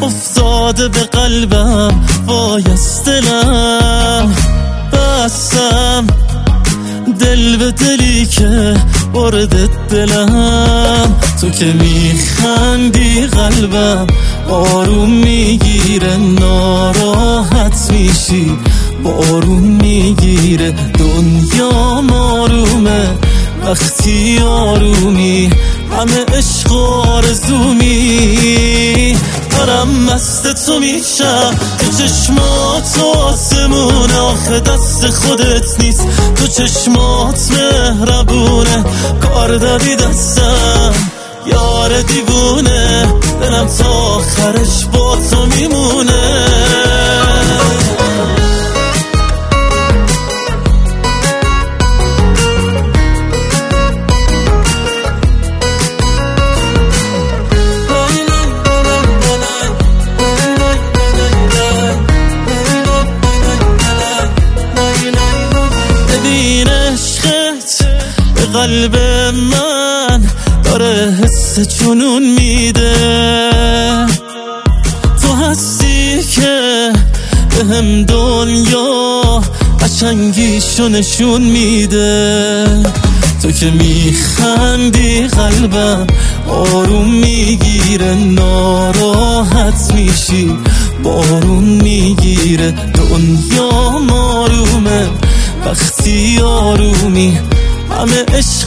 افتاده به قلبم، وای از دلم بستم، دل به دلی که برده دلم. تو که میخندی قلبم آروم میگیره، ناراحت میشی بارون میگیره. دنیا آرومه وقتی آرومی، همه عشق آرزومی. دارم مست تو میشم، تو چشمات آسمونه، آخه دست خودت نیست، تو چشمات مهربونه. کار دادی دستم یار دیوونه، دلم تا آخرش با تو میمونه. قلب من داره حس جنون میده، تو هستی که بهم دنیا قشنگیشو نشون میده. تو که میخندی قلبم آروم میگیره، ناراحت میشی بارون میگیره. دنیا آرومه وقتی آرومی، همه عشق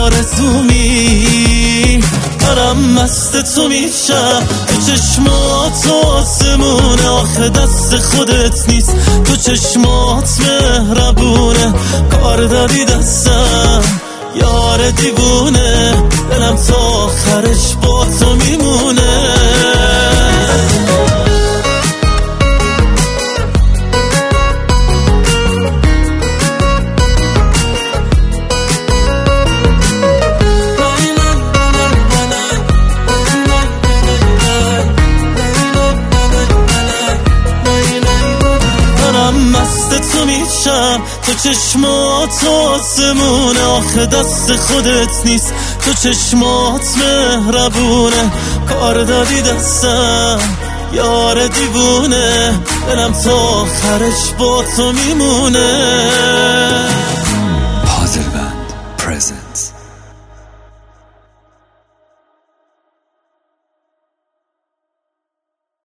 آرزومی. دارم مست تو میشم، تو چشمات آسمونه، آخه دست خودت نیست، تو چشمات مهربونه. کار دادی دستم یار دیوونه، دلم تا آخرش با تو میمونه. مست تو میشم، تو چشمات آسمونه، آخه دست خودت نیست، تو چشمات مهربونه. کار دادی دستم یار دیوونه، دلم تا آخرش با تو میمونه.